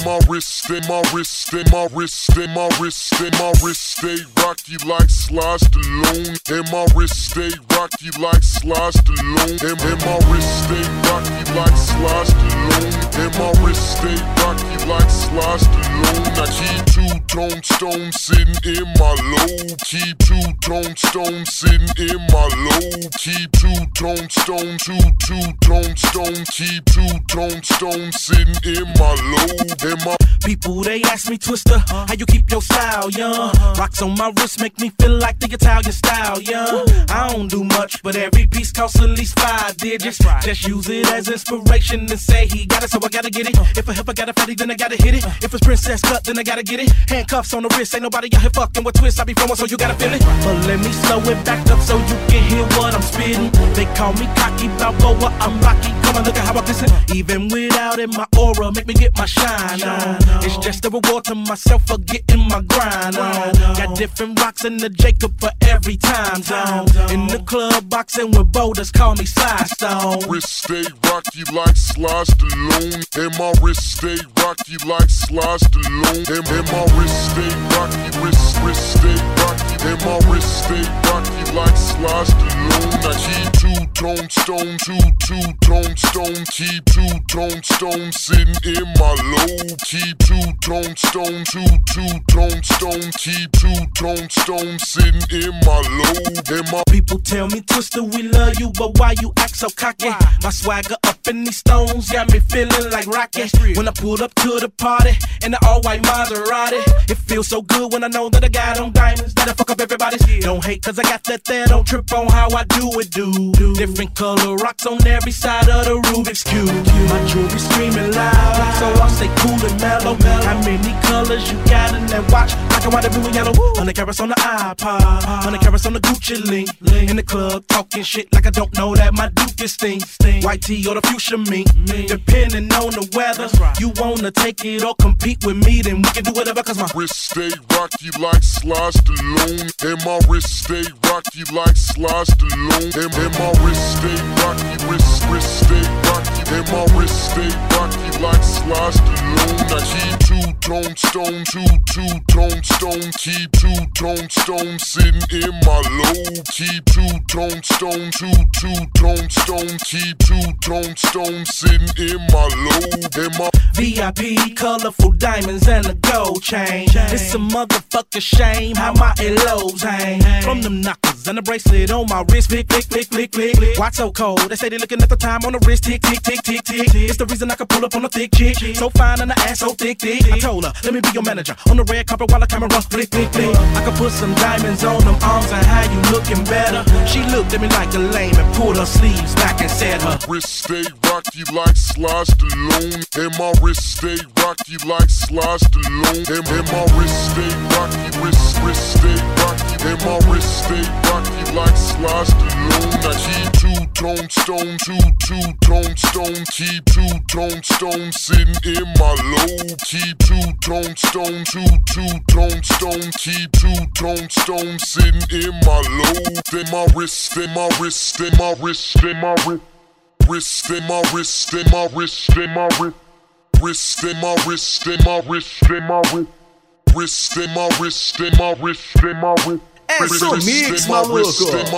my wrist, and my wrist, and my wrist, and my wrist, and my wrist stay rocky like Sly Stallone. And my wrist stay rocky like Sly Stallone. And my wrist stay rocky like Sly Stallone. And my wrist stay rocky like Sly Stallone. I keep two-tone stone sitting in my low. Keep two-tone stone sitting in my low. Keep two-tone stone, two-tone stone. Keep two-tone stone sitting in my low. And my people, they ask me, Twister, how you keep your style, young? Rocks on my wrist make me feel like the Italian style, young. I don't do much, but every piece costs at least 5 digits. Just use it as inspiration and say he got it, so I gotta get it. If a heifer got a fatty, then I gotta hit it. If it's princess cut, then I gotta get it. Handcuffs on the wrist, ain't nobody out here fucking with twists. I be flowing, so you gotta feel it. But let me slow it back up so you can hear what I'm spitting. They call me cocky Balboa, I'm Rocky. Come on, look at how I listen. Even without it, my aura make me get my shine on. It's just a reward to myself for getting my grind on. Got different rocks in the Jacob for every time zone. In the club boxing with boulders, call me Sly Stone. wrist stay rocky like Sly Stallone. And my wrist stay rocky like Sly Stallone. And my wrist stay rocky, wrist stay rocky. And my wrist stay rocky like Sly Stallone. I keep two-tone stone, two-tone stone. Keep two-tone stone sitting in my low. Keep two-tone stone, two-tone stone. Keep two-tone stone sitting in my low. And my people tell me, Twister, we love you, but why you act so cocky? My swagger up in these stones got me feeling like Rocky. When I pulled up to the party in the all-white Maserati, it feels so good when I know that I got on diamonds that'll fuck up everybody's. Don't hate cause I got that there, don't trip on how I do it, Different color rocks on every side of the Rubik's Cube. My jewelry screaming loud, so I'll stay cool and mellow. How many colors you got in that watch? Black and white and blue and yellow. 100 carats on the iPod, 100 carats on the Gucci link. In the club talking shit like I don't know that my Duke is stink. White tee or the fuchsia mink, depending on the weather. You wanna take it or compete with me, then we can do whatever cause my wrist stay rocky like Sly Stallone. And my wrist stay rocky like Sly Stallone. And my wrist stay rocky, wrist stay rocky. And my wrist stay rocky like Sly Stallone. I keep two-tone stone, two-tone stone. Keep two-tone stone sitting in my low. Keep two-tone stone, two-tone stone. Keep two-tone stone sitting in my low. And my VIP, colorful diamonds and a gold chain. It's a motherfucker shame how my elos hang. From them knockers and a bracelet on my wrist, click, click, click, click, click. Why so cold? They say they looking at the time on the wrist, tick, tick, tick, tick, tick. It's the reason I can pull up on a thick chick, so fine and the ass so thick, thick. I told her, let me be your manager on the red carpet while the camera flick, flick, flick. I could put some diamonds on them arms and how you looking better. She looked at me like a lame and pulled her sleeves back and said her wrist stay rocky like Sly Stallone. And my wrist stay rocky like Sly Stallone. And my wrist stay rocky, wrist stay rocky. And my wrist stay rocky like Sly Stallone. I keep two-tone stone, two-tone stone. Keep two-tone stone sitting in my low. Keep two-tone stone, two-tone stone. Keep two-tone stone sitting in my low. Then my wrist, then my wrist, then my wrist, then my wrist. Wrist in my wrist, in my wrist, in my wrist. Wrist in my wrist, in my wrist, in my wrist. Wrist in my wrist, in my wrist, in my wrist. Isso mix, maluco.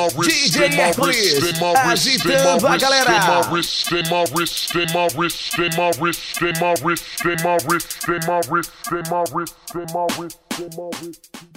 DJ Hércules, agitando a galera. Wrist in my wrist, in my wrist, in my wrist, in my wrist, in my wrist, in my wrist, in my wrist, in my wrist, in my wrist.